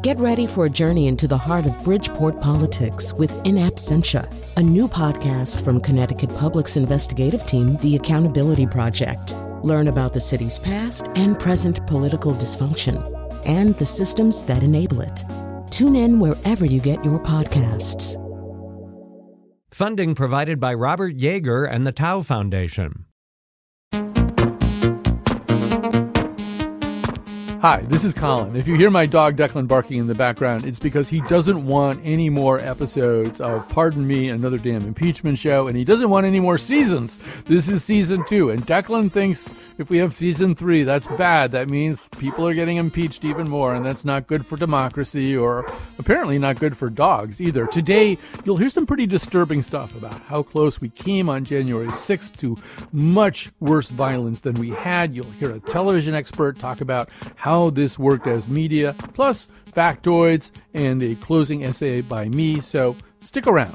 Get ready for a journey into the heart of Bridgeport politics with In Absentia, a new podcast from Connecticut Public's investigative team, The Accountability Project. Learn about the city's past and present political dysfunction and the systems that enable it. Tune in wherever you get your podcasts. Funding provided by Robert Yeager and the Tau Foundation. Hi, this is Colin. If you hear my dog Declan barking in the background, it's because he doesn't want any more episodes of Pardon Me, Another Damn Impeachment Show, and he doesn't want any more seasons. This is season 2, and Declan thinks if we have season 3, that's bad. That means people are getting impeached even more, and that's not good for democracy, or apparently not good for dogs either. Today, you'll hear some pretty disturbing stuff about how close we came on January 6th to much worse violence than we had. You'll hear a television expert talk about how this worked as media, plus factoids and a closing essay by me, so stick around.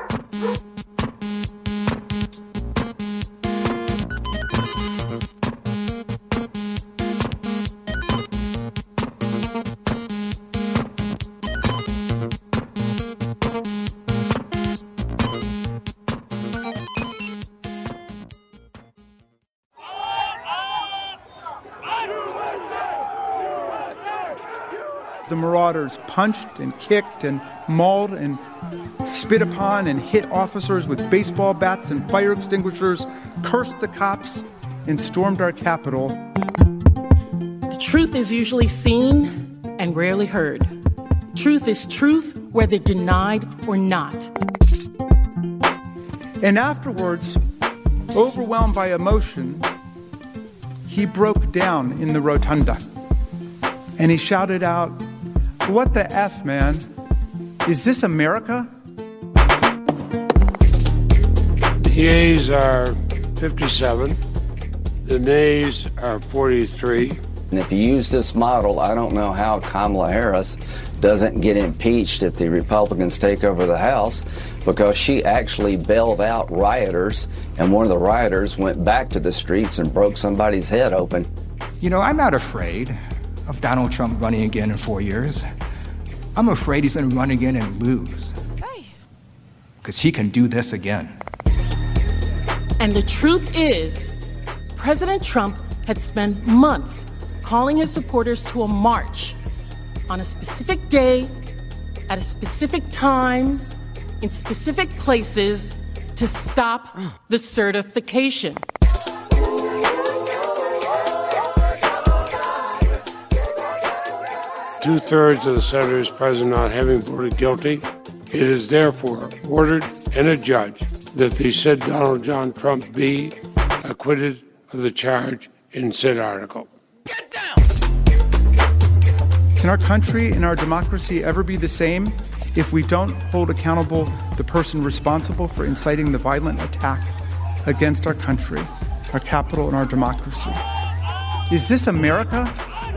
The marauders punched and kicked and mauled and spit upon and hit officers with baseball bats and fire extinguishers, cursed the cops, and stormed our Capitol. The truth is usually seen and rarely heard. Truth is truth, whether denied or not. And afterwards, overwhelmed by emotion, he broke down in the rotunda. And he shouted out, "What the F, man? Is this America?" The yeas are 57. The nays are 43. And if you use this model, I don't know how Kamala Harris doesn't get impeached if the Republicans take over the House, because she actually bailed out rioters, and one of the rioters went back to the streets and broke somebody's head open. You know, I'm not afraid of Donald Trump running again in 4 years. I'm afraid he's going to run again and lose. Because he can do this again. And the truth is, President Trump had spent months calling his supporters to a march on a specific day, at a specific time, in specific places to stop the certification. Two-thirds of the senators present not having voted guilty, it is therefore ordered and adjudged that the said Donald John Trump be acquitted of the charge in said article. Get down! Can our country and our democracy ever be the same if we don't hold accountable the person responsible for inciting the violent attack against our country, our capital, and our democracy? Is this America?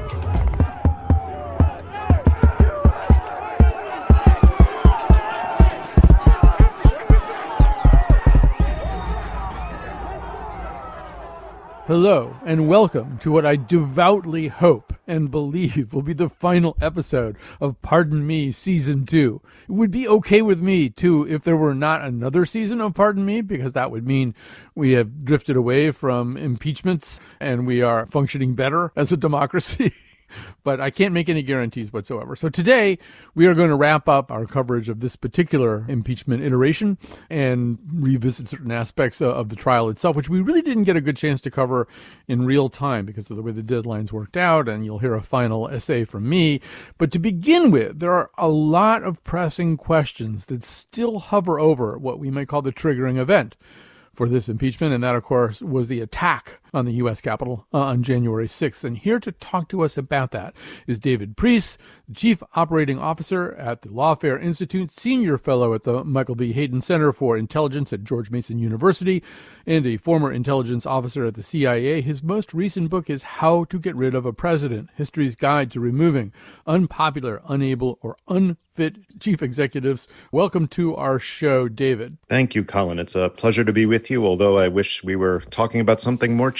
Hello, and welcome to what I devoutly hope and believe will be the final episode of Pardon Me Season 2. It would be okay with me, too, if there were not another season of Pardon Me, because that would mean we have drifted away from impeachments and we are functioning better as a democracy. But I can't make any guarantees whatsoever. So today, we are going to wrap up our coverage of this particular impeachment iteration and revisit certain aspects of the trial itself, which we really didn't get a good chance to cover in real time because of the way the deadlines worked out, and you'll hear a final essay from me. But to begin with, there are a lot of pressing questions that still hover over what we might call the triggering event for this impeachment, and that, of course, was the attack on the U.S. Capitol on January 6th. And here to talk to us about that is David Priess, Chief Operating Officer at the Lawfare Institute, Senior Fellow at the Michael V. Hayden Center for Intelligence at George Mason University, and a former intelligence officer at the CIA. His most recent book is How to Get Rid of a President, History's Guide to Removing Unpopular, Unable, or Unfit Chief Executives. Welcome to our show, David. Thank you, Colin. It's a pleasure to be with you, although I wish we were talking about something more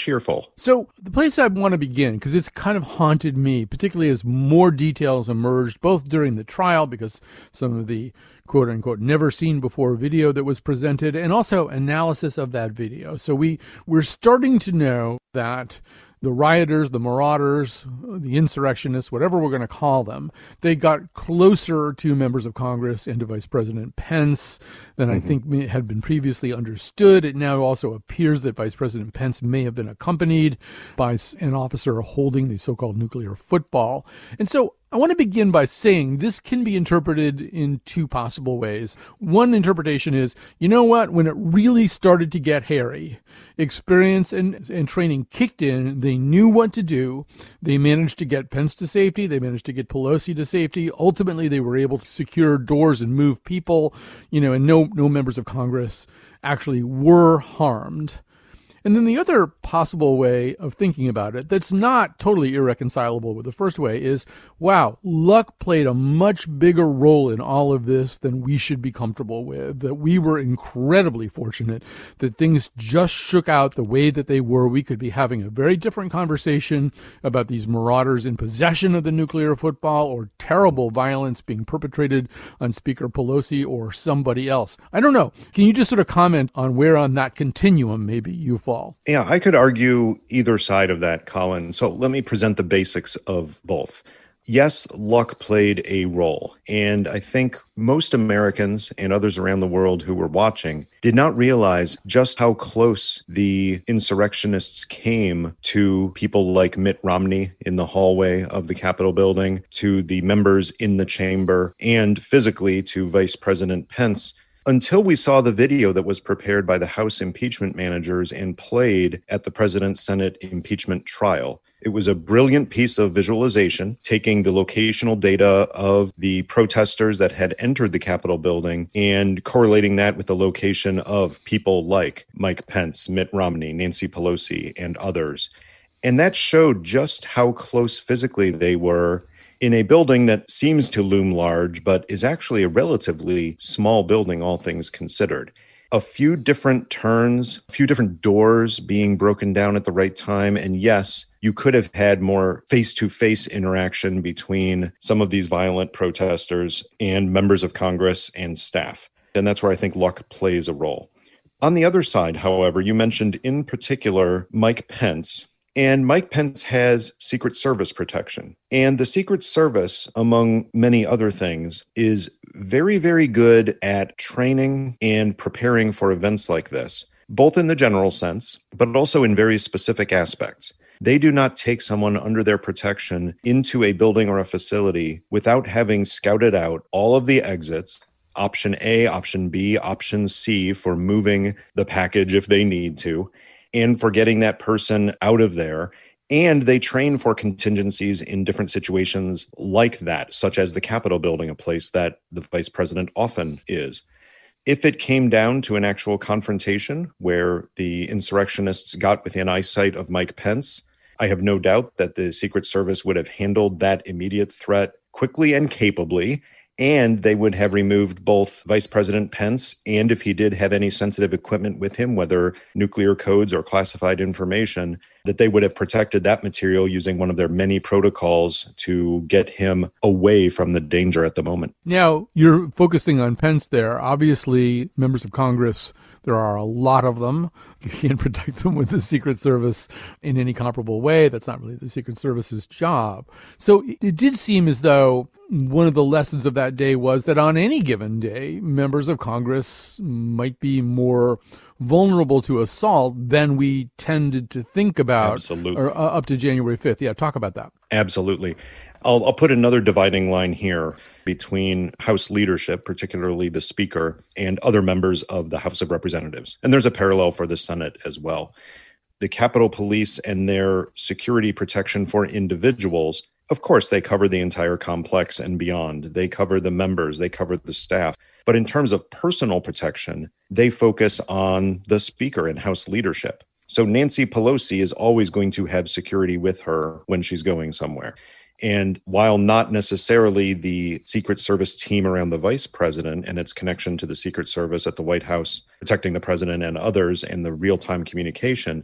cheerful. So the place I want to begin, because it's kind of haunted me, particularly as more details emerged, both during the trial, because some of the quote-unquote never seen before video that was presented, and also analysis of that video. So we're starting to know that the rioters, the marauders, the insurrectionists, whatever we're going to call them, they got closer to members of Congress and to Vice President Pence than I think had been previously understood. It now also appears that Vice President Pence may have been accompanied by an officer holding the so-called nuclear football. And so I want to begin by saying this can be interpreted in two possible ways. One interpretation is, you know what, when it really started to get hairy, experience and training kicked in, they knew what to do. They managed to get Pence to safety. They managed to get Pelosi to safety. Ultimately, they were able to secure doors and move people, and no members of Congress actually were harmed. And then the other possible way of thinking about it that's not totally irreconcilable with the first way is, wow, luck played a much bigger role in all of this than we should be comfortable with, that we were incredibly fortunate that things just shook out the way that they were. We could be having a very different conversation about these marauders in possession of the nuclear football or terrible violence being perpetrated on Speaker Pelosi or somebody else. I don't know. Can you just sort of comment on where on that continuum maybe you fall? Yeah, I could argue either side of that, Colin. So let me present the basics of both. Yes, luck played a role. And I think most Americans and others around the world who were watching did not realize just how close the insurrectionists came to people like Mitt Romney in the hallway of the Capitol building, to the members in the chamber, and physically to Vice President Pence, until we saw the video that was prepared by the House impeachment managers and played at the President's Senate impeachment trial. It was a brilliant piece of visualization, taking the locational data of the protesters that had entered the Capitol building and correlating that with the location of people like Mike Pence, Mitt Romney, Nancy Pelosi, and others. And that showed just how close physically they were in a building that seems to loom large, but is actually a relatively small building, all things considered. A few different turns, a few different doors being broken down at the right time. And yes, you could have had more face-to-face interaction between some of these violent protesters and members of Congress and staff. And that's where I think luck plays a role. On the other side, however, you mentioned in particular Mike Pence. And Mike Pence has Secret Service protection. And the Secret Service, among many other things, is very, very good at training and preparing for events like this, both in the general sense, but also in very specific aspects. They do not take someone under their protection into a building or a facility without having scouted out all of the exits, option A, option B, option C for moving the package if they need to, and for getting that person out of there. And they train for contingencies in different situations like that, such as the Capitol building, a place that the vice president often is. If it came down to an actual confrontation where the insurrectionists got within eyesight of Mike Pence, I have no doubt that the Secret Service would have handled that immediate threat quickly and capably, and they would have removed both Vice President Pence and if he did have any sensitive equipment with him, whether nuclear codes or classified information, that they would have protected that material using one of their many protocols to get him away from the danger at the moment. Now, you're focusing on Pence there. Obviously, members of Congress, there are a lot of them. You can't protect them with the Secret Service in any comparable way. That's not really the Secret Service's job. So it did seem as though one of the lessons of that day was that on any given day, members of Congress might be more vulnerable to assault than we tended to think about. Absolutely. Or, up to January 5th. Yeah, talk about that. Absolutely. I'll put another dividing line here between House leadership, particularly the Speaker, and other members of the House of Representatives. And there's a parallel for the Senate as well. The Capitol Police and their security protection for individuals, of course, they cover the entire complex and beyond. They cover the members, they cover the staff. But in terms of personal protection, they focus on the Speaker and House leadership. So Nancy Pelosi is always going to have security with her when she's going somewhere. And while not necessarily the Secret Service team around the vice president and its connection to the Secret Service at the White House, protecting the president and others, and the real-time communication,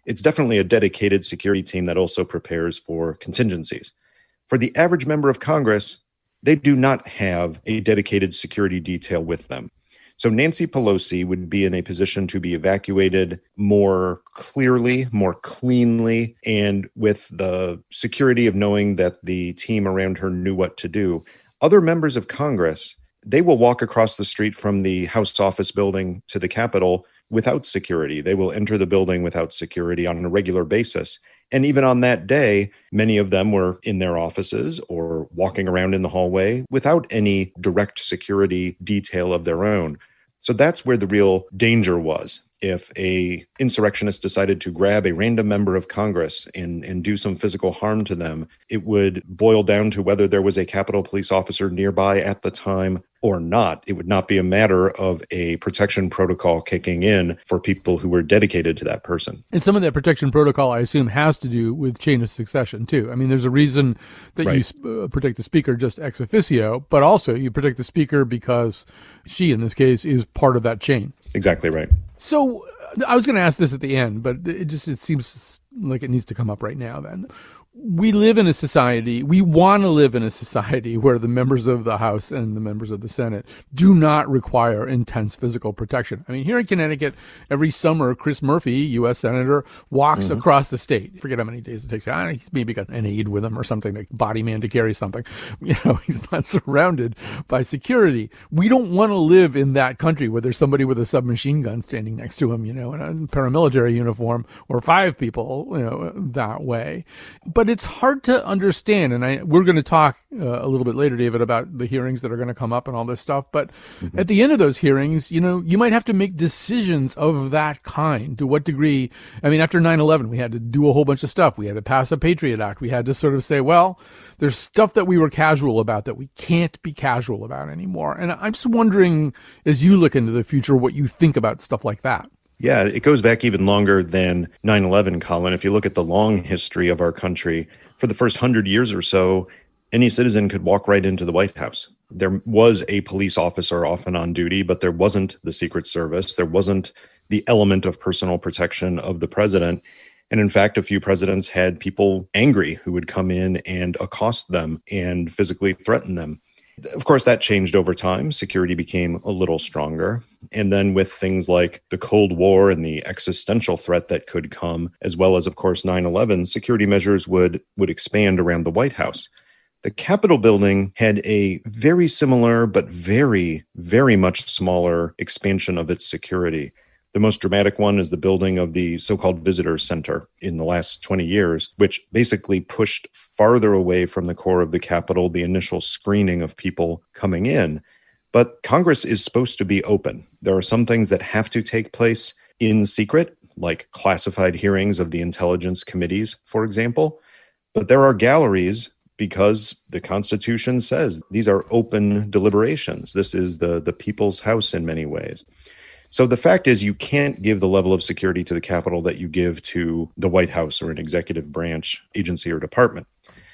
it's definitely a dedicated security team that also prepares for contingencies. For the average member of Congress, they do not have a dedicated security detail with them. So Nancy Pelosi would be in a position to be evacuated more clearly, more cleanly, and with the security of knowing that the team around her knew what to do. Other members of Congress, they will walk across the street from the House office building to the Capitol without security. They will enter the building without security on a regular basis. And even on that day, many of them were in their offices or walking around in the hallway without any direct security detail of their own. So that's where the real danger was. If a insurrectionist decided to grab a random member of Congress and do some physical harm to them, it would boil down to whether there was a Capitol Police officer nearby at the time or not. It would not be a matter of a protection protocol kicking in for people who were dedicated to that person. And some of that protection protocol, I assume, has to do with chain of succession, too. I mean, there's a reason that you protect the speaker just ex officio, but also you protect the speaker because she, in this case, is part of that chain. Exactly right. So I was going to ask this at the end, but it seems like it needs to come up right now then. We live in a society, we want to live in a society where the members of the House and the members of the Senate do not require intense physical protection. I mean, here in Connecticut, every summer, Chris Murphy, U.S. Senator, walks across the state. I forget how many days it takes. He's maybe got an aide with him or something, like body man to carry something. You know, he's not surrounded by security. We don't want to live in that country where there's somebody with a submachine gun standing next to him, you know, in a paramilitary uniform, or 5 people, you know, that way. But it's hard to understand, and we're going to talk a little bit later, David, about the hearings that are going to come up and all this stuff. But at the end of those hearings, you know, you might have to make decisions of that kind. To what degree? I mean, after 9/11, we had to do a whole bunch of stuff. We had to pass a Patriot Act. We had to sort of say, well, there's stuff that we were casual about that we can't be casual about anymore. And I'm just wondering, as you look into the future, what you think about stuff like that. Yeah, it goes back even longer than 9/11, Colin. If you look at the long history of our country, for the first 100 years or so, any citizen could walk right into the White House. There was a police officer often on duty, but there wasn't the Secret Service. There wasn't the element of personal protection of the president. And in fact, a few presidents had people angry who would come in and accost them and physically threaten them. Of course, that changed over time. Security became a little stronger. And then with things like the Cold War and the existential threat that could come, as well as, of course, 9/11, security measures would expand around the White House. The Capitol building had a very similar, but very, very much smaller expansion of its security. The most dramatic one is the building of the so-called Visitor Center in the last 20 years, which basically pushed farther away from the core of the Capitol, the initial screening of people coming in. But Congress is supposed to be open. There are some things that have to take place in secret, like classified hearings of the intelligence committees, for example. But there are galleries because the Constitution says these are open deliberations. This is the people's house in many ways. So the fact is, you can't give the level of security to the Capitol that you give to the White House or an executive branch agency or department.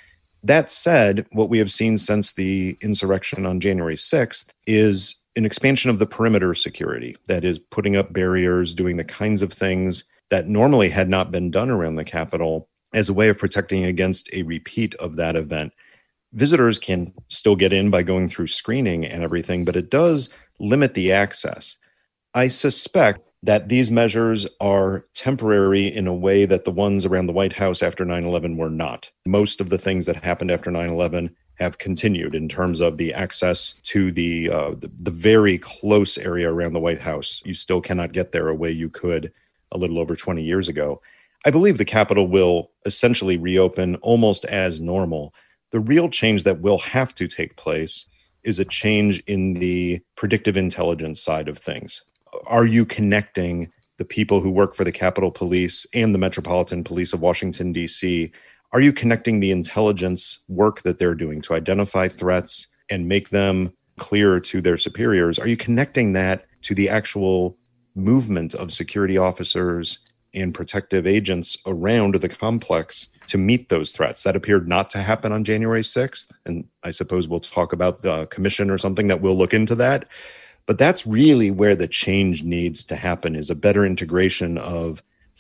That said, what we have seen since the insurrection on January 6th is an expansion of the perimeter security. That is, putting up barriers, doing the kinds of things that normally had not been done around the Capitol as a way of protecting against a repeat of that event. Visitors can still get in by going through screening and everything, but it does limit the access. I suspect that these measures are temporary in a way that the ones around the White House after 9/11 were not. Most of the things that happened after 9/11 have continued in terms of the access to the very close area around the White House. You still cannot get there a way you could a little over 20 years ago. I believe the Capitol will essentially reopen almost as normal. The real change that will have to take place is a change in the predictive intelligence side of things. Are you connecting the people who work for the Capitol Police and the Metropolitan Police of Washington, D.C.? Are you connecting the intelligence work that they're doing to identify threats and make them clear to their superiors? Are you connecting that to the actual movement of security officers and protective agents around the complex to meet those threats? That appeared not to happen on January 6th. And I suppose we'll talk about the commission or something that will look into that. But that's really where the change needs to happen, is a better integration of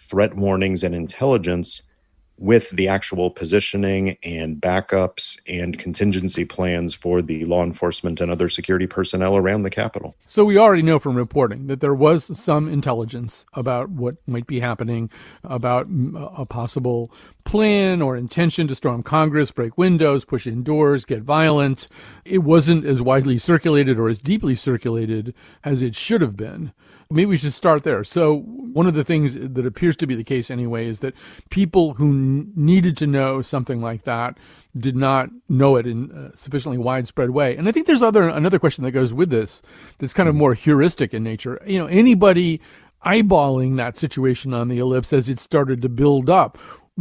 threat warnings and intelligence with the actual positioning and backups and contingency plans for the law enforcement and other security personnel around the Capitol. So we already know from reporting that there was some intelligence about what might be happening, about a possible plan or intention to storm Congress, break windows, push in doors, get violent. It wasn't as widely circulated or as deeply circulated as it should have been. Maybe we should start there. So one of the things that appears to be the case anyway is that people who needed to know something like that did not know it in a sufficiently widespread way. And I think there's another question that goes with this that's kind of more heuristic in nature. You know, anybody eyeballing that situation on the ellipse as it started to build up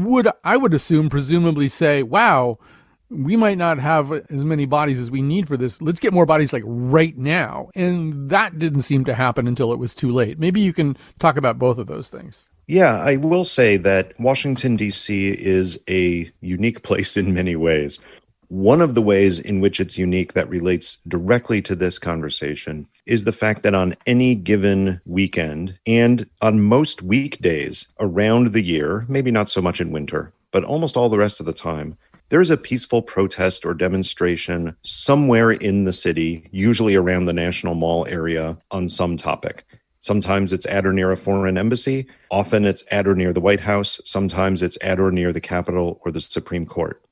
I would assume, presumably say, wow, we might not have as many bodies as we need for this. Let's get more bodies like right now. And that didn't seem to happen until it was too late. Maybe you can talk about both of those things. Yeah, I will say that Washington, D.C. is a unique place in many ways. One of the ways in which it's unique that relates directly to this conversation is the fact that on any given weekend and on most weekdays around the year, maybe not so much in winter, but almost all the rest of the time, there is a peaceful protest or demonstration somewhere in the city, usually around the National Mall area, on some topic. Sometimes it's at or near a foreign embassy. Often it's at or near the White House. Sometimes it's at or near the Capitol or the Supreme Court.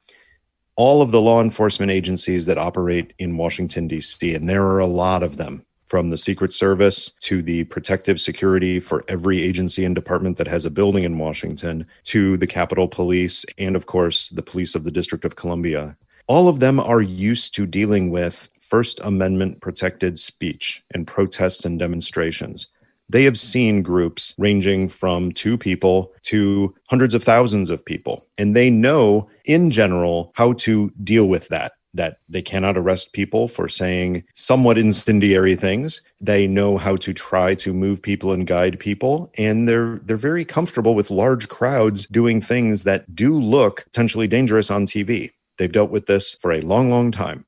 All of the law enforcement agencies that operate in Washington, D.C., and there are a lot of them, from the Secret Service to the protective security for every agency and department that has a building in Washington, to the Capitol Police, and of course, the police of the District of Columbia. All of them are used to dealing with First Amendment protected speech and protests and demonstrations. They have seen groups ranging from 2 people to hundreds of thousands of people, and they know in general how to deal with that they cannot arrest people for saying somewhat incendiary things. They know how to try to move people and guide people, and they're very comfortable with large crowds doing things that do look potentially dangerous on TV. They've dealt with this for a long, long time.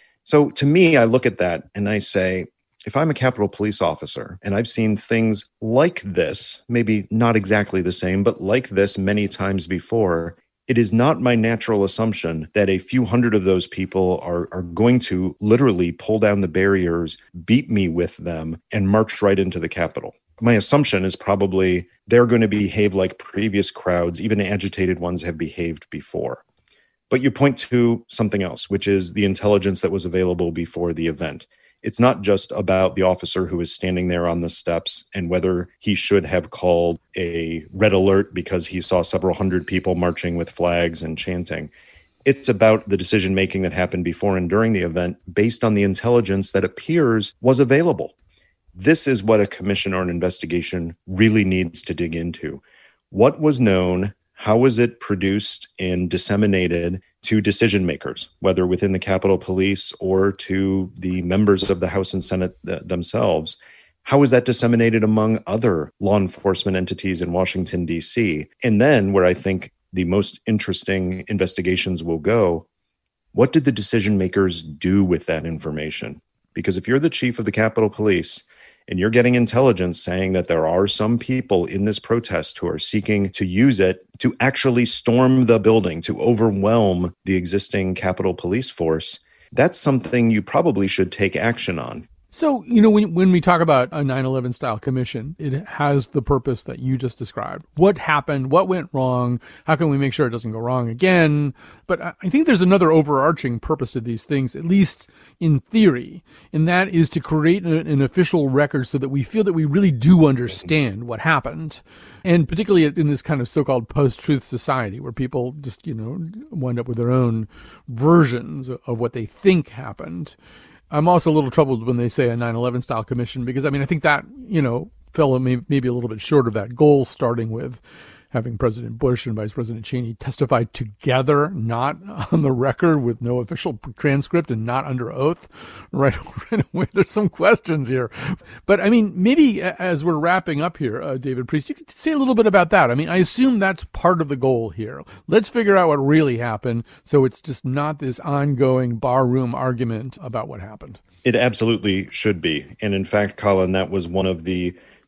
So to me, I look at that and I say, if I'm a Capitol Police officer and I've seen things like this, maybe not exactly the same, but like this many times before, it is not my natural assumption that a few hundred of those people are going to literally pull down the barriers, beat me with them, and march right into the Capitol. My assumption is probably they're going to behave like previous crowds, even agitated ones, have behaved before. But you point to something else, which is the intelligence that was available before the event. It's not just about the officer who is standing there on the steps and whether he should have called a red alert because he saw several hundred people marching with flags and chanting. It's about the decision-making that happened before and during the event based on the intelligence that appears was available. This is what a commission or an investigation really needs to dig into. What was known? How was it produced and disseminated to decision makers, whether within the Capitol Police or to the members of the House and Senate themselves? How was that disseminated among other law enforcement entities in Washington, D.C.? And then, where I think the most interesting investigations will go, what did the decision makers do with that information? Because if you're the chief of the Capitol Police and you're getting intelligence saying that there are some people in this protest who are seeking to use it to actually storm the building, to overwhelm the existing Capitol Police force, that's something you probably should take action on. So, you know, when we talk about a 9/11 style commission, it has the purpose that you just described. What happened? What went wrong? How can we make sure it doesn't go wrong again? But I think there's another overarching purpose to these things, at least in theory, and that is to create an official record so that we feel that we really do understand what happened. And particularly in this kind of so-called post-truth society where people just, you know, wind up with their own versions of what they think happened. I'm also a little troubled when they say a 9/11 style commission, because I think that, you know, fell maybe a little bit short of that goal, starting with having President Bush and Vice President Cheney testify together, not on the record with no official transcript and not under oath. Right away, there's some questions here. But maybe as we're wrapping up here, David Priest, you could say a little bit about that. I assume that's part of the goal here. Let's figure out what really happened so it's just not this ongoing barroom argument about what happened. It absolutely should be. And in fact, Colin, that was one of the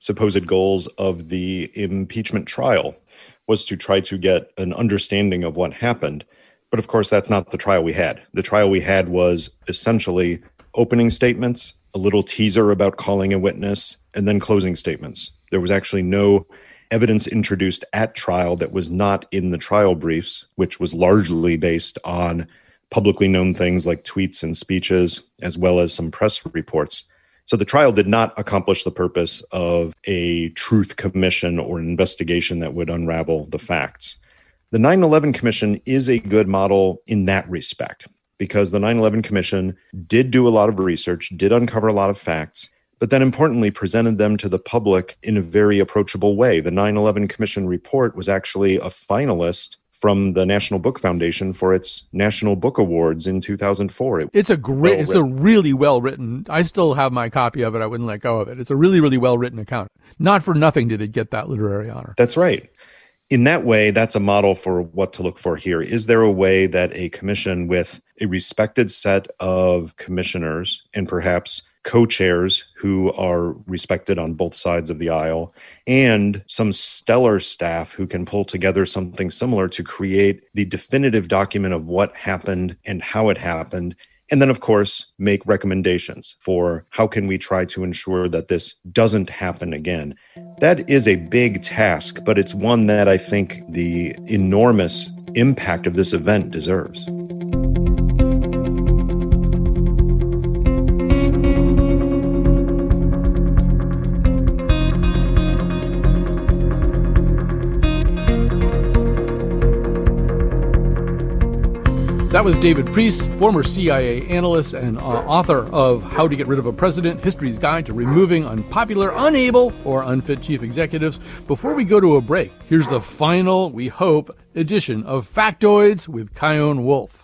supposed goals of the impeachment trial was to try to get an understanding of what happened. But of course, that's not the trial we had. The trial we had was essentially opening statements, a little teaser about calling a witness, and then closing statements. There was actually no evidence introduced at trial that was not in the trial briefs, which was largely based on publicly known things like tweets and speeches, as well as some press reports. So the trial did not accomplish the purpose of a truth commission or an investigation that would unravel the facts. The 9/11 Commission is a good model in that respect, because the 9/11 Commission did do a lot of research, did uncover a lot of facts, but then importantly presented them to the public in a very approachable way. The 9/11 Commission report was actually a finalist from the National Book Foundation for its National Book Awards in 2004. It's a really well-written, I still have my copy of it, I wouldn't let go of it. It's a really, really well-written account. Not for nothing did it get that literary honor. That's right. In that way, that's a model for what to look for here. Is there a way that a commission with a respected set of commissioners and perhaps co-chairs who are respected on both sides of the aisle and some stellar staff who can pull together something similar to create the definitive document of what happened and how it happened, and then, of course, make recommendations for how can we try to ensure that this doesn't happen again. That is a big task, but it's one that I think the enormous impact of this event deserves. That was David Priess, former CIA analyst and author of How to Get Rid of a President, History's Guide to Removing Unpopular, Unable, or Unfit Chief Executives. Before we go to a break, here's the final, we hope, edition of Factoids with Chion Wolf.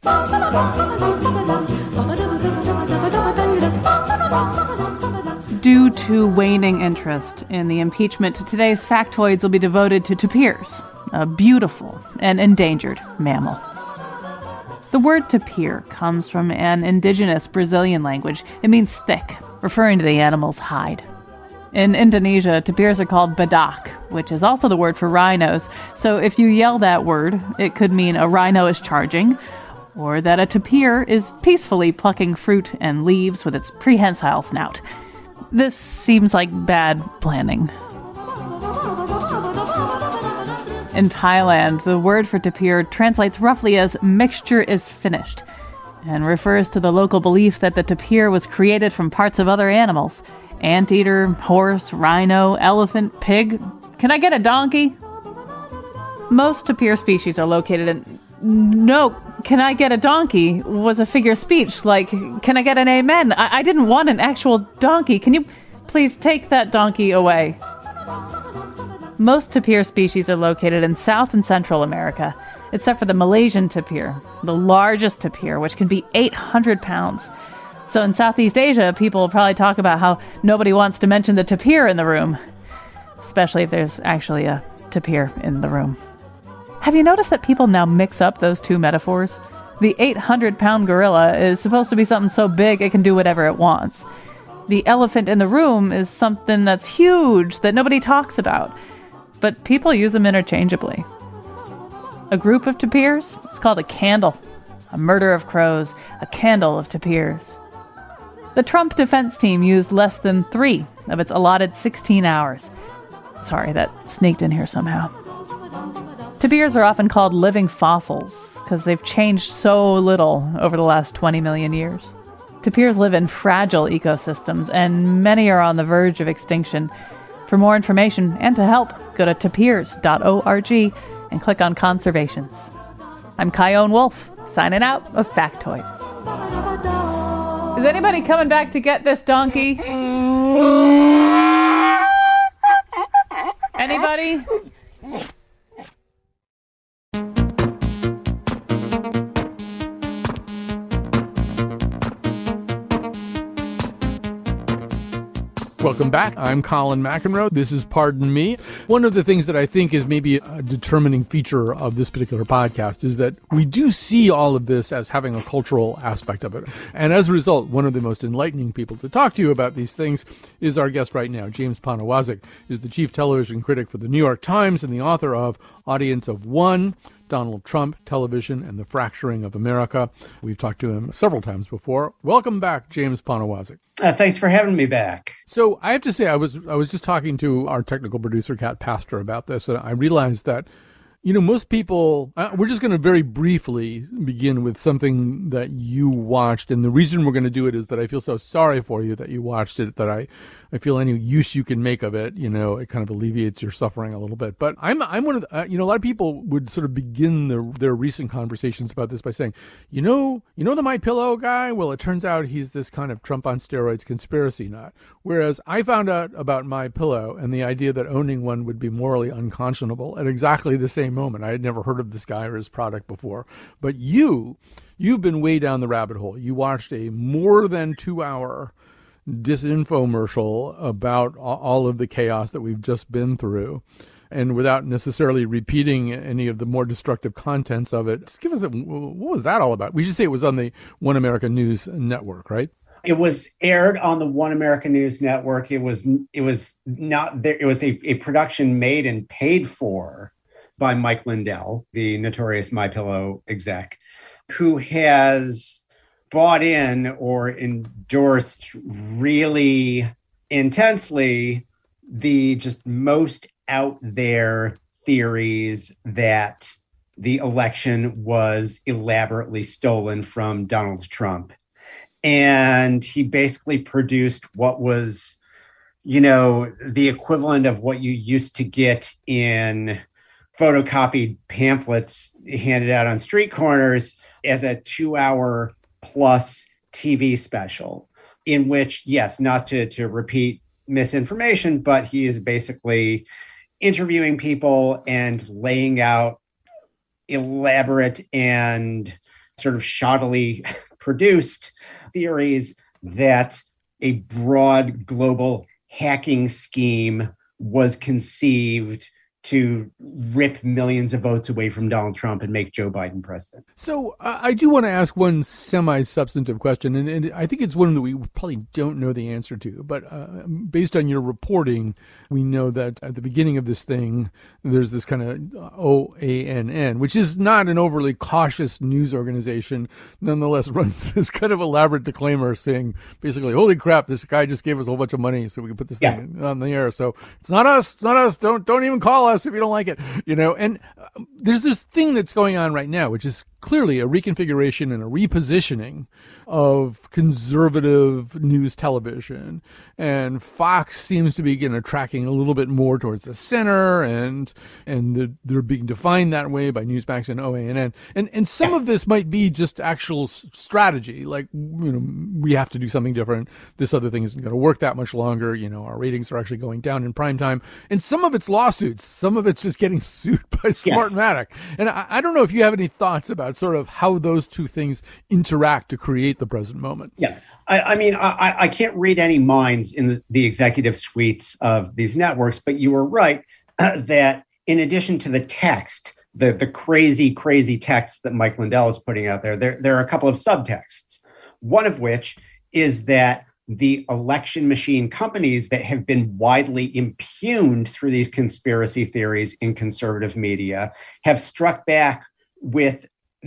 Due to waning interest in the impeachment, today's Factoids will be devoted to tapirs, a beautiful and endangered mammal. The word tapir comes from an indigenous Brazilian language. It means thick, referring to the animal's hide. In Indonesia, tapirs are called badak, which is also the word for rhinos. So if you yell that word, it could mean a rhino is charging, or that a tapir is peacefully plucking fruit and leaves with its prehensile snout. This seems like bad planning. In Thailand, the word for tapir translates roughly as mixture is finished and refers to the local belief that the tapir was created from parts of other animals. Anteater, horse, rhino, elephant, pig. Can I get a donkey? Most tapir species are located in... No, can I get a donkey was a figure of speech, like, can I get an amen? I didn't want an actual donkey. Can you please take that donkey away? Most tapir species are located in South and Central America, except for the Malaysian tapir, the largest tapir, which can be 800 pounds. So in Southeast Asia, people will probably talk about how nobody wants to mention the tapir in the room, especially if there's actually a tapir in the room. Have you noticed that people now mix up those two metaphors? The 800-pound gorilla is supposed to be something so big it can do whatever it wants. The elephant in the room is something that's huge that nobody talks about. But people use them interchangeably. A group of tapirs? It's called a candle. A murder of crows, a candle of tapirs. The Trump defense team used less than 3 of its allotted 16 hours. Sorry, that sneaked in here somehow. Tapirs are often called living fossils because they've changed so little over the last 20 million years. Tapirs live in fragile ecosystems, and many are on the verge of extinction. For more information and to help, go to tapirs.org and click on Conservations. I'm Chion Wolf, signing out of Factoids. Is anybody coming back to get this donkey? Anybody? Welcome back. I'm Colin McEnroe. This is Pardon Me. One of the things that I think is maybe a determining feature of this particular podcast is that we do see all of this as having a cultural aspect of it. And as a result, one of the most enlightening people to talk to you about these things is our guest right now. James Poniewozik is the chief television critic for the New York Times and the author of Audience of One, Donald Trump, Television, and the Fracturing of America. We've talked to him several times before. Welcome back, James Poniewozik. Thanks for having me back. So I have to say, I was just talking to our technical producer, Kat Pastor, about this, and I realized that, most people, we're just going to very briefly begin with something that you watched. And the reason we're going to do it is that I feel so sorry for you that you watched it, that I feel any use you can make of it, it kind of alleviates your suffering a little bit. But I'm one of the, a lot of people would sort of begin their recent conversations about this by saying, the MyPillow guy? Well, it turns out he's this kind of Trump on steroids conspiracy nut. Whereas I found out about MyPillow and the idea that owning one would be morally unconscionable at exactly the same moment. I had never heard of this guy or his product before. But you've been way down the rabbit hole. You watched a more than 2-hour disinfomercial about all of the chaos that we've just been through. And without necessarily repeating any of the more destructive contents of it, just give us what was that all about? We should say it was on the One America News Network, right? It was aired on the One America News Network. It was not there. It was a production made and paid for by Mike Lindell, the notorious MyPillow exec, who has bought in or endorsed really intensely the just most out there theories that the election was elaborately stolen from Donald Trump. And he basically produced what was, the equivalent of what you used to get in photocopied pamphlets handed out on street corners as a 2-hour plus TV special, in which, yes, not to repeat misinformation, but he is basically interviewing people and laying out elaborate and sort of shoddily produced theories that a broad global hacking scheme was conceived to rip millions of votes away from Donald Trump and make Joe Biden president. So I do want to ask one semi-substantive question, and I think it's one that we probably don't know the answer to. But based on your reporting, we know that at the beginning of this thing, there's this kind of OANN, which is not an overly cautious news organization, nonetheless runs this kind of elaborate disclaimer saying, basically, holy crap, this guy just gave us a whole bunch of money so we can put this thing on the air. So it's not us, don't even call us if you don't like it, and there's this thing that's going on right now, which is clearly a reconfiguration and a repositioning of conservative news television. And Fox seems to be tracking a little bit more towards the center, and they're being defined that way by Newsmax and OANN. And some of this might be just actual strategy, like, we have to do something different. This other thing isn't going to work that much longer. Our ratings are actually going down in prime time. And some of it's lawsuits. Some of it's just getting sued by Smartmatic. And I don't know if you have any thoughts about sort of how those two things interact to create the present moment. Yeah. I can't read any minds in the executive suites of these networks, but you were right that in addition to the text, the crazy text that Mike Lindell is putting out there are a couple of subtexts. One of which is that the election machine companies that have been widely impugned through these conspiracy theories in conservative media have struck back with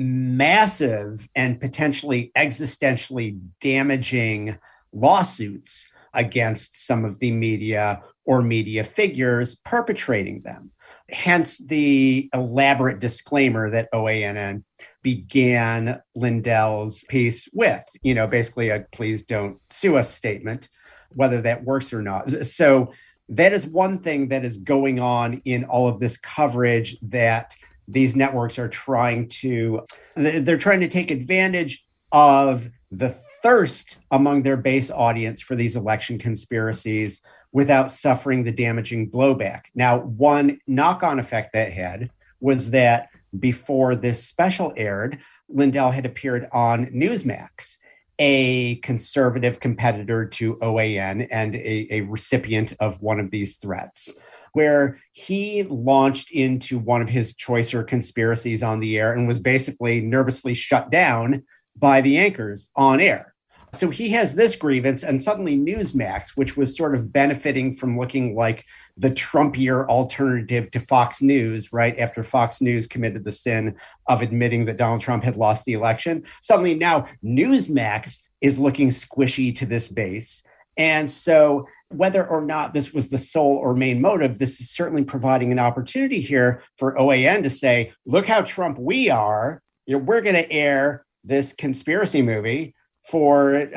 massive and potentially existentially damaging lawsuits against some of the media or media figures perpetrating them. Hence the elaborate disclaimer that OANN began Lindell's piece with, basically a please don't sue us statement, whether that works or not. So that is one thing that is going on in all of this coverage that these networks are trying to take advantage of the thirst among their base audience for these election conspiracies without suffering the damaging blowback. Now, one knock-on effect that had was that before this special aired, Lindell had appeared on Newsmax. a conservative competitor to OAN and a recipient of one of these threats, where he launched into one of his choicer conspiracies on the air and was basically nervously shut down by the anchors on air. So he has this grievance, and suddenly Newsmax, which was sort of benefiting from looking like the Trumpier alternative to Fox News, right after Fox News committed the sin of admitting that Donald Trump had lost the election, suddenly now Newsmax is looking squishy to this base. And so whether or not this was the sole or main motive, this is certainly providing an opportunity here for OAN to say, look how Trump we are. We're going to air this conspiracy movie for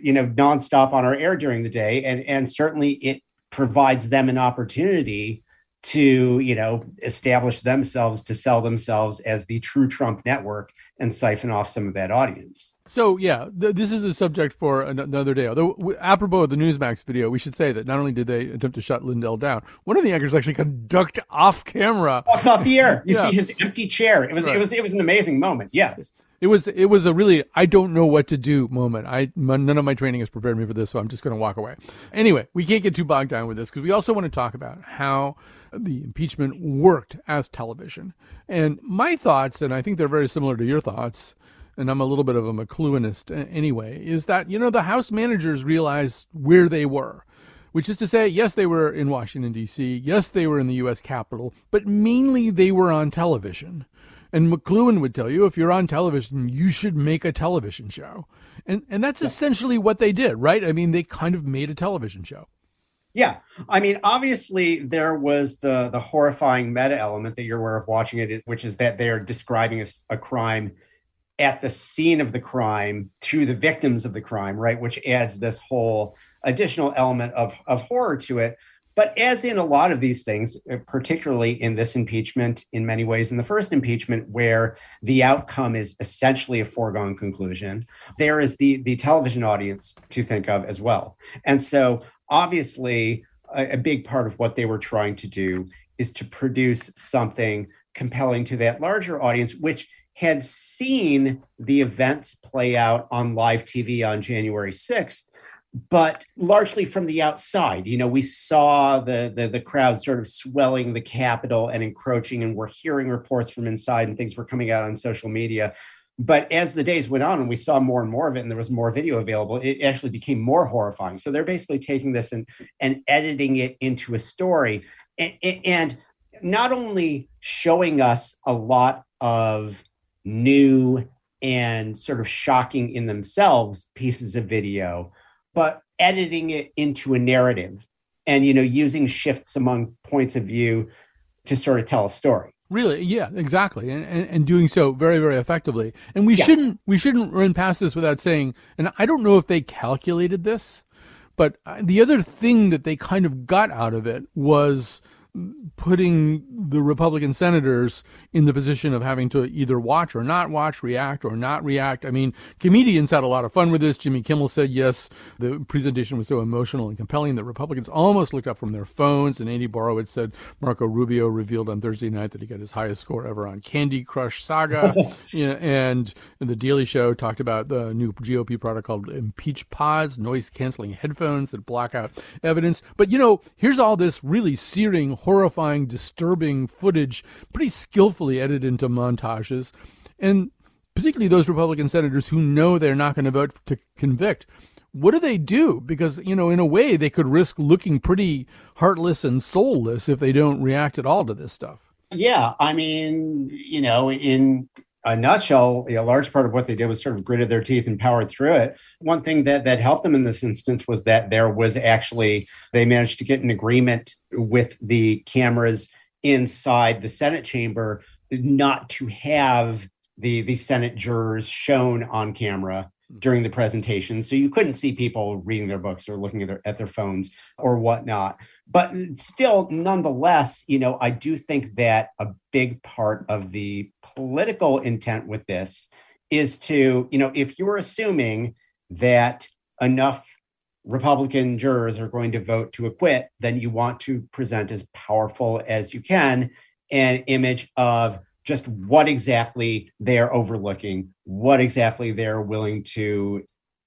nonstop on our air during the day, and certainly it provides them an opportunity to establish themselves, to sell themselves as the true Trump network and siphon off some of that audience. So yeah, this is a subject for another day. Although apropos of the Newsmax video, we should say that not only did they attempt to shut Lindell down, one of the anchors actually ducked off camera, walked off the air. You see his empty chair. It was an amazing moment. Yes. It was a really, I don't know what to do moment. None of my training has prepared me for this, so I'm just going to walk away. Anyway, we can't get too bogged down with this because we also want to talk about how the impeachment worked as television. And my thoughts, and I think they're very similar to your thoughts, and I'm a little bit of a McLuhanist anyway, is that, the House managers realized where they were. Which is to say, yes, they were in Washington, D.C. Yes, they were in the U.S. Capitol, but mainly they were on television. And McLuhan would tell you, if you're on television, you should make a television show. And that's essentially what they did, right? I mean, they kind of made a television show. Yeah. I mean, obviously, there was the horrifying meta element that you're aware of watching it, which is that they are describing a crime at the scene of the crime to the victims of the crime, right? Which adds this whole additional element of horror to it. But as in a lot of these things, particularly in this impeachment, in many ways, in the first impeachment, where the outcome is essentially a foregone conclusion, there is the television audience to think of as well. And so obviously, a big part of what they were trying to do is to produce something compelling to that larger audience, which had seen the events play out on live TV on January 6th. But largely from the outside, we saw the crowd sort of swelling the Capitol and encroaching, and we're hearing reports from inside and things were coming out on social media. But as the days went on and we saw more and more of it and there was more video available, it actually became more horrifying. So they're basically taking this and editing it into a story and not only showing us a lot of new and sort of shocking in themselves pieces of video, but editing it into a narrative and, using shifts among points of view to sort of tell a story. Really? Yeah, exactly. And doing so very, very effectively. And we shouldn't run past this without saying, and I don't know if they calculated this, but the other thing that they kind of got out of it was putting the Republican senators in the position of having to either watch or not watch, react or not react. I mean, comedians had a lot of fun with this. Jimmy Kimmel said, yes, the presentation was so emotional and compelling that Republicans almost looked up from their phones. And Andy Borowitz said Marco Rubio revealed on Thursday night that he got his highest score ever on Candy Crush Saga. And The Daily Show talked about the new GOP product called Impeach Pods, noise-canceling headphones that block out evidence. But, here's all this really searing, horrifying, disturbing footage, pretty skillfully edited into montages. And particularly those Republican senators who know they're not going to vote to convict. What do they do? Because, in a way, they could risk looking pretty heartless and soulless if they don't react at all to this stuff. Yeah. I mean, in a nutshell, a large part of what they did was sort of gritted their teeth and powered through it. One thing that helped them in this instance was that there was actually, they managed to get an agreement with the cameras inside the Senate chamber not to have the Senate jurors shown on camera during the presentation. So you couldn't see people reading their books or looking at their phones or whatnot. But still, nonetheless, I do think that a big part of the political intent with this is to, if you're assuming that enough Republican jurors are going to vote to acquit, then you want to present as powerful as you can an image of just what exactly they're overlooking, what exactly they're willing to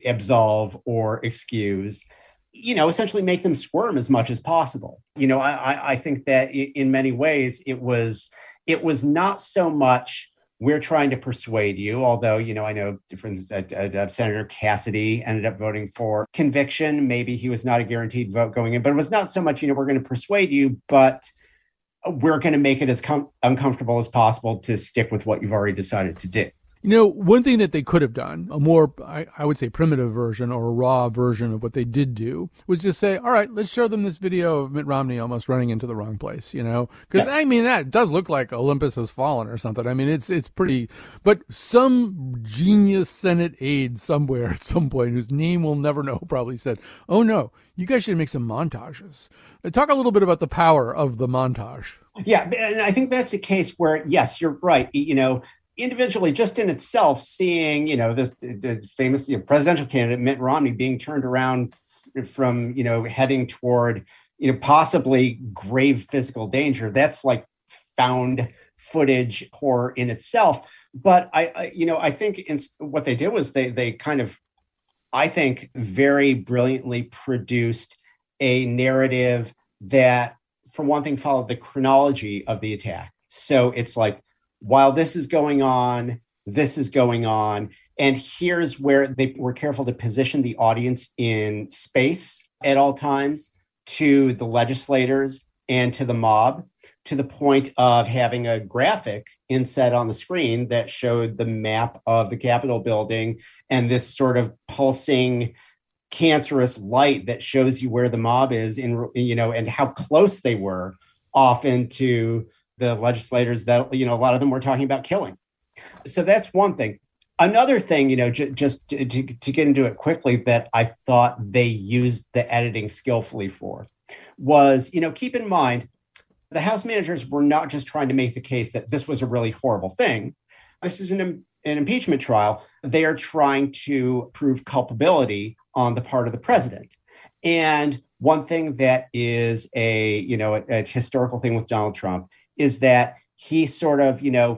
absolve or excuse, essentially make them squirm as much as possible. I think that in many ways it was not so much we're trying to persuade you, although, I know, for instance, Senator Cassidy ended up voting for conviction. Maybe he was not a guaranteed vote going in, but it was not so much, we're going to persuade you, but we're going to make it as uncomfortable as possible to stick with what you've already decided to do. One thing that they could have done, a more, I would say, primitive version or a raw version of what they did do, was just say, all right, let's show them this video of Mitt Romney almost running into the wrong place, Because, that does look like Olympus has fallen or something. It's pretty, but some genius Senate aide somewhere at some point, whose name we'll never know, probably said, oh, no, you guys should make some montages. Talk a little bit about the power of the montage. Yeah, and I think that's a case where, yes, you're right, individually, just in itself, seeing, this famous presidential candidate, Mitt Romney, being turned around from, heading toward, possibly grave physical danger, that's like found footage horror in itself. But I think what they did was they kind of, I think, very brilliantly produced a narrative that, for one thing, followed the chronology of the attack. So it's like, while this is going on, and here's where they were careful to position the audience in space at all times, to the legislators and to the mob, to the point of having a graphic inset on the screen that showed the map of the Capitol building and this sort of pulsing, cancerous light that shows you where the mob is, and how close they were often to the legislators that, a lot of them were talking about killing. So that's one thing. Another thing, just to get into it quickly, that I thought they used the editing skillfully for was, keep in mind, the House managers were not just trying to make the case that this was a really horrible thing. This is an impeachment trial. They are trying to prove culpability on the part of the president. And one thing that is a historical thing with Donald Trump is that he sort of,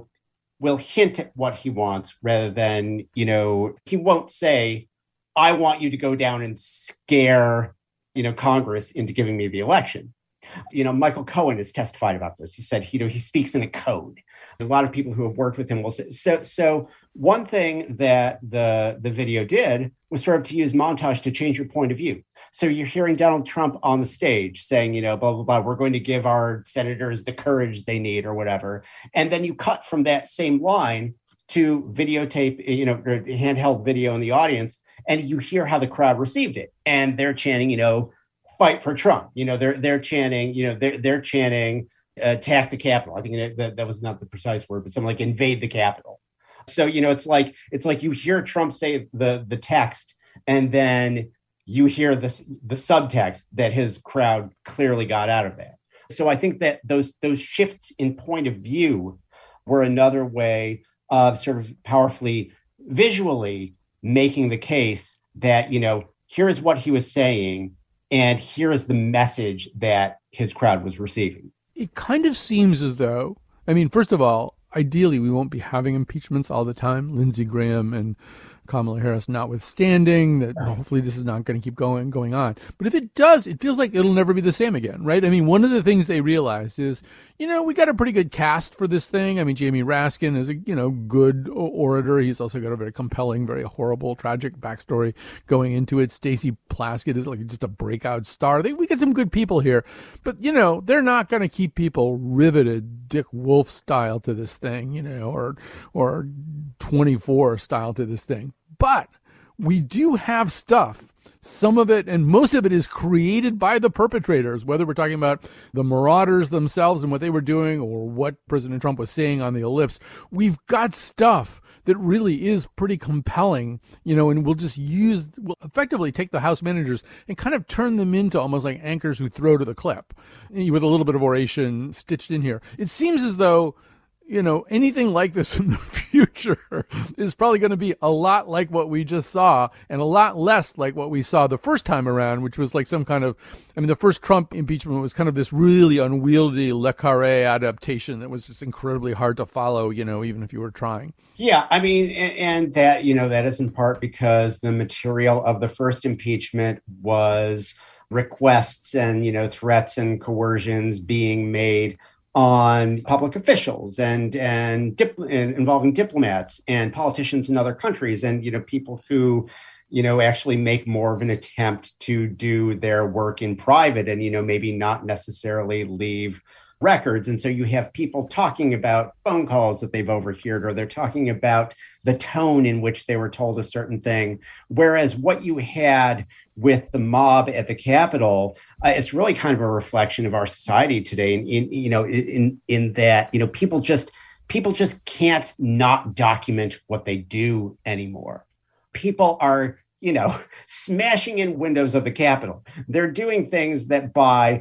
will hint at what he wants rather than, he won't say, I want you to go down and scare, Congress into giving me the election. Michael Cohen has testified about this. He said, he speaks in a code. A lot of people who have worked with him will say, so one thing that the video did was sort of to use montage to change your point of view. So you're hearing Donald Trump on the stage saying, blah, blah, blah, we're going to give our senators the courage they need or whatever. And then you cut from that same line to videotape, or handheld video in the audience, and you hear how the crowd received it. And they're chanting, fight for Trump. They're chanting, they're chanting, attack the Capitol. I think that was not the precise word, but something like invade the Capitol. So, it's like you hear Trump say the text, and then you hear the subtext that his crowd clearly got out of that. So I think that those shifts in point of view were another way of sort of powerfully visually making the case that, here's what he was saying, and here's the message that his crowd was receiving. It kind of seems as though, first of all, ideally we won't be having impeachments all the time. Lindsey Graham and Kamala Harris notwithstanding, that hopefully this is not going to keep going on. But if it does, it feels like it'll never be the same again, right? One of the things they realized is, we got a pretty good cast for this thing. Jamie Raskin is a, good orator. He's also got a very compelling, very horrible, tragic backstory going into it. Stacey Plaskett is like just a breakout star. We get some good people here, but, they're not going to keep people riveted Dick Wolf style to this thing, or 24 style to this thing. But we do have stuff. Some of it and most of it is created by the perpetrators, whether we're talking about the marauders themselves and what they were doing or what President Trump was saying on the ellipse. We've got stuff that really is pretty compelling, and we'll effectively take the House managers and kind of turn them into almost like anchors who throw to the clip with a little bit of oration stitched in here. It seems as though anything like this in the future is probably going to be a lot like what we just saw and a lot less like what we saw the first time around, which was like some kind of, the first Trump impeachment was kind of this really unwieldy Le Carré adaptation that was just incredibly hard to follow, even if you were trying. Yeah, and that, that is in part because the material of the first impeachment was requests and, threats and coercions being made on public officials and involving diplomats and politicians in other countries and, people who, actually make more of an attempt to do their work in private and, maybe not necessarily leave records. And so you have people talking about phone calls that they've overheard, or they're talking about the tone in which they were told a certain thing. Whereas what you had with the mob at the Capitol, it's really kind of a reflection of our society today. In that, people just can't not document what they do anymore. People are, smashing in windows of the Capitol. They're doing things that by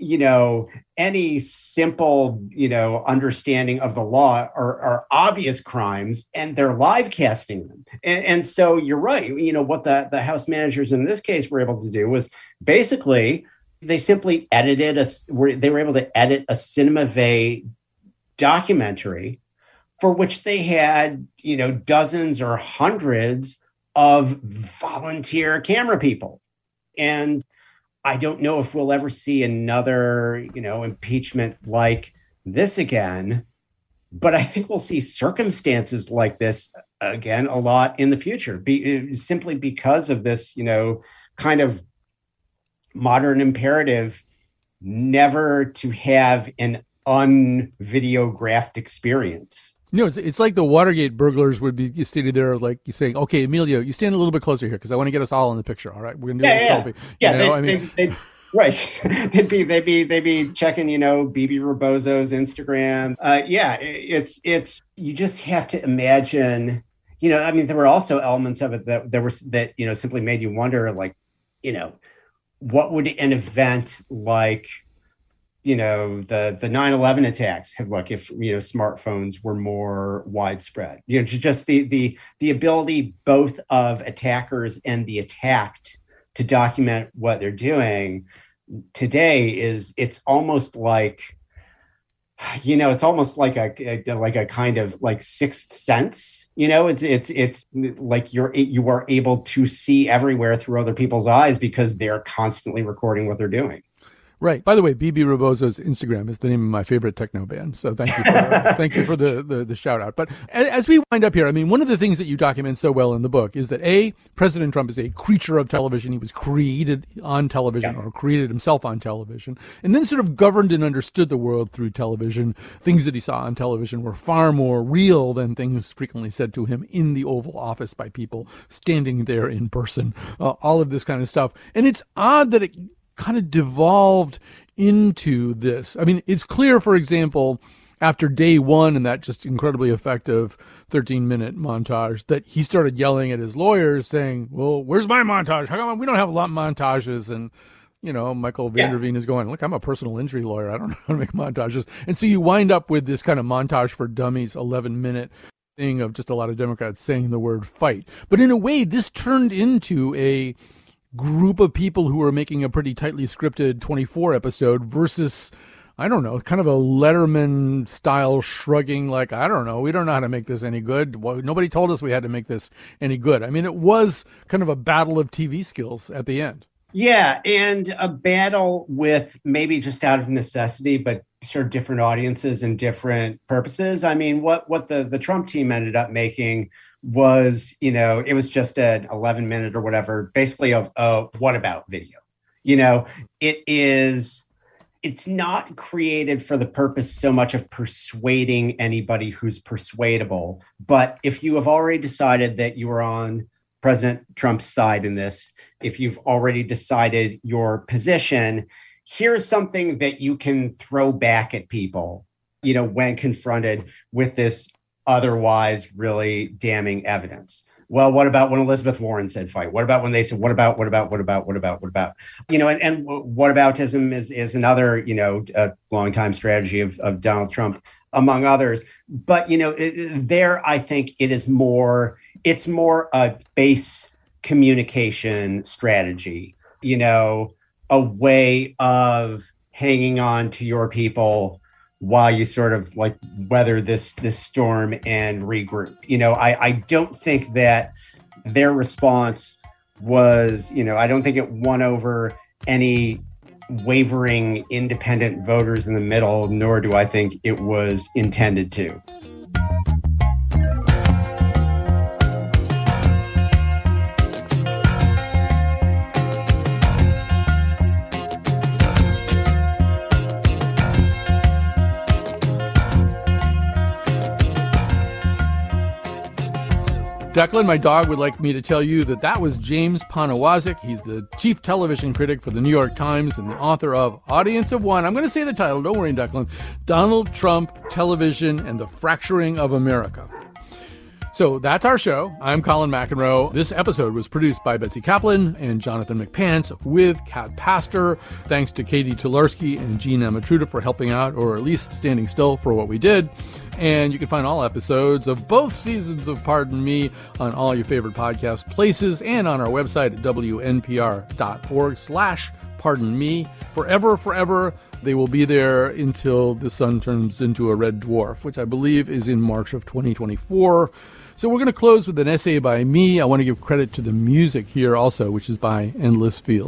any simple, understanding of the law are obvious crimes, and they're live casting them. And so you're right. What the House managers in this case were able to do was basically they simply they were able to edit a CinemaVe documentary for which they had, dozens or hundreds of volunteer camera people. And I don't know if we'll ever see another, impeachment like this again, but I think we'll see circumstances like this again a lot in the future, simply because of this, kind of modern imperative never to have an unvideographed experience. It's like the Watergate burglars would be stated there, like you saying, "Okay, Emilio, you stand a little bit closer here because I want to get us all in the picture. All right, we're gonna do a selfie." Yeah, right. they'd be checking, BB Rebozo's Instagram. It's you just have to imagine. There were also elements of it that simply made you wonder, like, what would an event like, the 9/11 attacks have looked if, smartphones were more widespread, just the ability both of attackers and the attacked to document what they're doing today it's almost like, it's almost like a kind of like sixth sense, it's like you are able to see everywhere through other people's eyes because they're constantly recording what they're doing. Right. By the way, BB Rebozo's Instagram is the name of my favorite techno band. So thank you for the shout out. But as we wind up here, one of the things that you document so well in the book is that President Trump is a creature of television. He was created on television, or created himself on television, and then sort of governed and understood the world through television. Things that he saw on television were far more real than things frequently said to him in the Oval Office by people standing there in person, all of this kind of stuff. And it's odd that it kind of devolved into this. It's clear, for example, after day one and that just incredibly effective 13-minute montage, that he started yelling at his lawyers saying, well, where's my montage? How come we don't have a lot of montages? And, Michael Vanderveen is going, look, I'm a personal injury lawyer. I don't know how to make montages. And so you wind up with this kind of montage for dummies, 11-minute thing of just a lot of Democrats saying the word fight. But in a way, this turned into a group of people who are making a pretty tightly scripted 24 episode versus, I don't know, kind of a Letterman style shrugging, like, I don't know, we don't know how to make this any good. Well, nobody told us we had to make this any good. It was kind of a battle of TV skills at the end. Yeah, and a battle with maybe just out of necessity, but sort of different audiences and different purposes. What the Trump team ended up making was, it was just an 11-minute or whatever, basically a what about video. It's not created for the purpose so much of persuading anybody who's persuadable. But if you have already decided that you are on President Trump's side in this, if you've already decided your position, here's something that you can throw back at people, when confronted with this otherwise really damning evidence. Well, what about when Elizabeth Warren said fight? What about when they said, what about? And whataboutism is another, a long time strategy of Donald Trump among others. But, there, I think it's more a base communication strategy, a way of hanging on to your people while you sort of like weather this storm and regroup. I don't think that their response was, I don't think it won over any wavering independent voters in the middle, nor do I think it was intended to. Declan, my dog, would like me to tell you that was James Poniewozik. He's the chief television critic for the New York Times and the author of Audience of One. I'm going to say the title, don't worry, Declan. Donald Trump, Television, and the Fracturing of America. So that's our show. I'm Colin McEnroe. This episode was produced by Betsy Kaplan and Jonathan McPants with Kat Pastor. Thanks to Katie Tularski and Gina Matruda for helping out, or at least standing still for what we did. And you can find all episodes of both seasons of Pardon Me on all your favorite podcast places and on our website at wnpr.org/pardonme. Forever, they will be there until the sun turns into a red dwarf, which I believe is in March of 2024. So we're going to close with an essay by me. I want to give credit to the music here also, which is by Endless Field.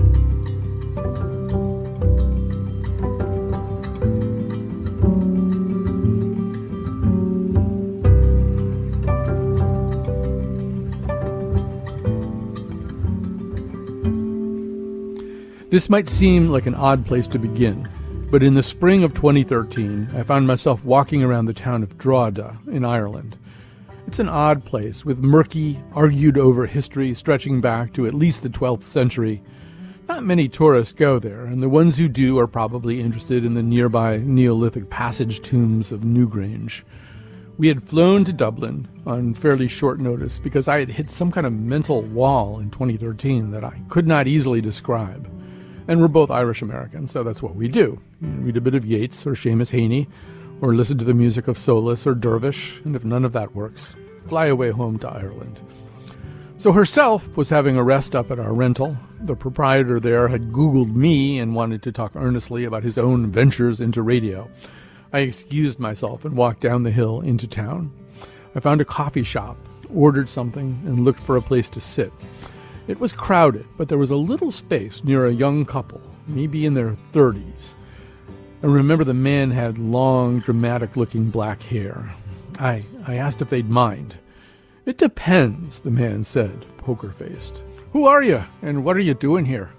This might seem like an odd place to begin, but in the spring of 2013, I found myself walking around the town of Drogheda in Ireland. It's an odd place with murky, argued-over history stretching back to at least the 12th century. Not many tourists go there, and the ones who do are probably interested in the nearby Neolithic passage tombs of Newgrange. We had flown to Dublin on fairly short notice because I had hit some kind of mental wall in 2013 that I could not easily describe. And we're both Irish Americans, so that's what we do. We read a bit of Yeats or Seamus Heaney, or listen to the music of Solus or Dervish, and if none of that works, fly away home to Ireland. So herself was having a rest up at our rental. The proprietor there had Googled me and wanted to talk earnestly about his own ventures into radio. I excused myself and walked down the hill into town. I found a coffee shop, ordered something, and looked for a place to sit. It was crowded, but there was a little space near a young couple, maybe in their 30s. I remember the man had long, dramatic-looking black hair. I asked if they'd mind. "It depends," the man said, poker-faced. "Who are you, and what are you doing here?"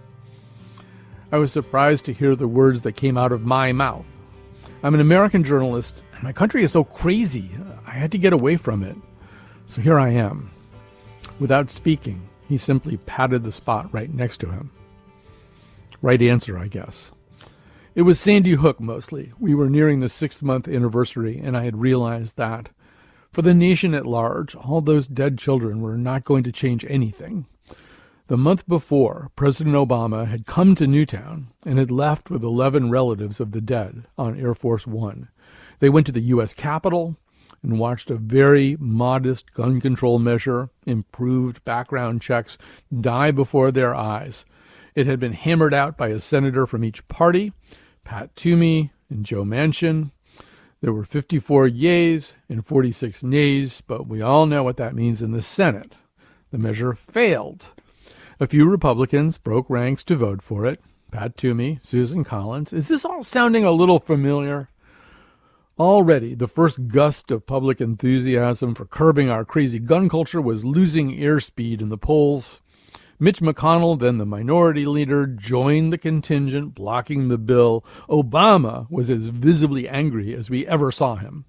I was surprised to hear the words that came out of my mouth. I'm an American journalist, and my country is so crazy. I had to get away from it. So here I am. Without speaking, he simply patted the spot right next to him. Right answer, I guess. It was Sandy Hook mostly. We were nearing the 6th-month anniversary, and I had realized that, for the nation at large, all those dead children were not going to change anything. The month before, President Obama had come to Newtown and had left with 11 relatives of the dead on Air Force One. They went to the U.S. Capitol and watched a very modest gun control measure, improved background checks, die before their eyes. It had been hammered out by a senator from each party, Pat Toomey and Joe Manchin. There were 54 yeas and 46 nays, but we all know what that means in the Senate. The measure failed. A few Republicans broke ranks to vote for it. Pat Toomey, Susan Collins. Is this all sounding a little familiar? Already, the first gust of public enthusiasm for curbing our crazy gun culture was losing airspeed in the polls. Mitch McConnell, then the minority leader, joined the contingent blocking the bill. Obama was as visibly angry as we ever saw him.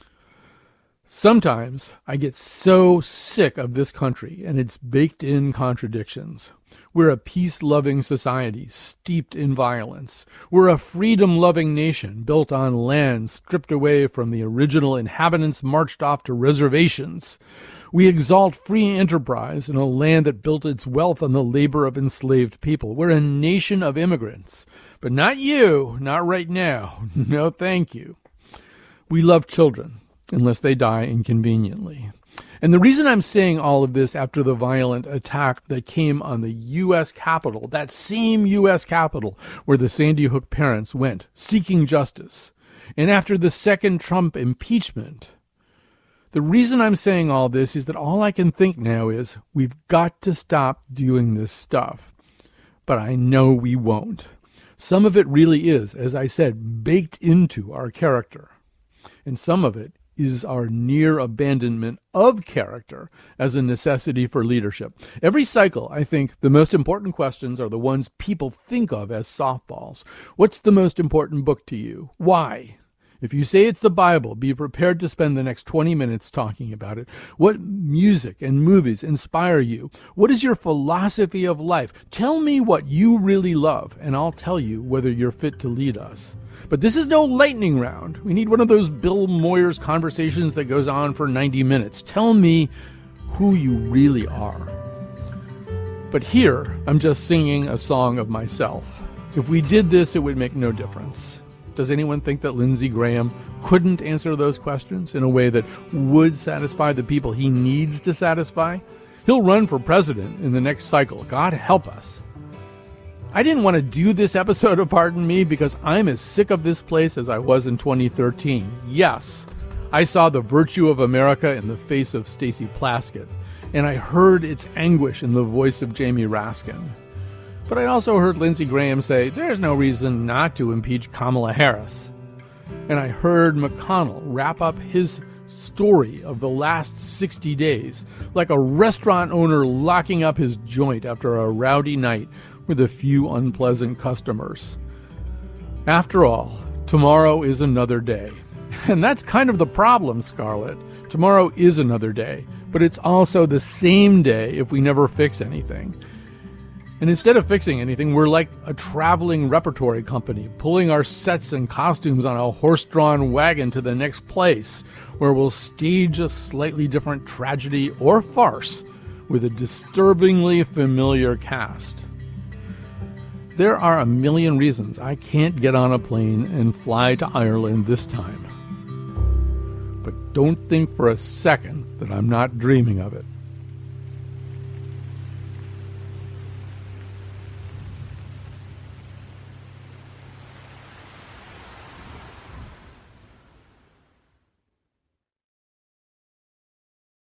Sometimes I get so sick of this country and its baked-in contradictions. We're a peace-loving society steeped in violence. We're a freedom-loving nation built on land stripped away from the original inhabitants marched off to reservations. We exalt free enterprise in a land that built its wealth on the labor of enslaved people. We're a nation of immigrants. But not you, not right now. No, thank you. We love children, unless they die inconveniently. And the reason I'm saying all of this after the violent attack that came on the U.S. Capitol, that same U.S. Capitol where the Sandy Hook parents went seeking justice, and after the second Trump impeachment, the reason I'm saying all this is that all I can think now is we've got to stop doing this stuff. But I know we won't. Some of it really is, as I said, baked into our character. And some of it is our near abandonment of character as a necessity for leadership. Every cycle, I think, the most important questions are the ones people think of as softballs. What's the most important book to you? Why? If you say it's the Bible, be prepared to spend the next 20 minutes talking about it. What music and movies inspire you? What is your philosophy of life? Tell me what you really love, and I'll tell you whether you're fit to lead us. But this is no lightning round. We need one of those Bill Moyers conversations that goes on for 90 minutes. Tell me who you really are. But here, I'm just singing a song of myself. If we did this, it would make no difference. Does anyone think that Lindsey Graham couldn't answer those questions in a way that would satisfy the people he needs to satisfy? He'll run for president in the next cycle. God help us. I didn't want to do this episode of Pardon Me because I'm as sick of this place as I was in 2013. Yes, I saw the virtue of America in the face of Stacey Plaskett, and I heard its anguish in the voice of Jamie Raskin. But I also heard Lindsey Graham say, there's no reason not to impeach Kamala Harris. And I heard McConnell wrap up his story of the last 60 days like a restaurant owner locking up his joint after a rowdy night with a few unpleasant customers. After all, tomorrow is another day. And that's kind of the problem, Scarlett. Tomorrow is another day, but it's also the same day if we never fix anything. And instead of fixing anything, we're like a traveling repertory company, pulling our sets and costumes on a horse-drawn wagon to the next place, where we'll stage a slightly different tragedy or farce with a disturbingly familiar cast. There are a million reasons I can't get on a plane and fly to Ireland this time. But don't think for a second that I'm not dreaming of it.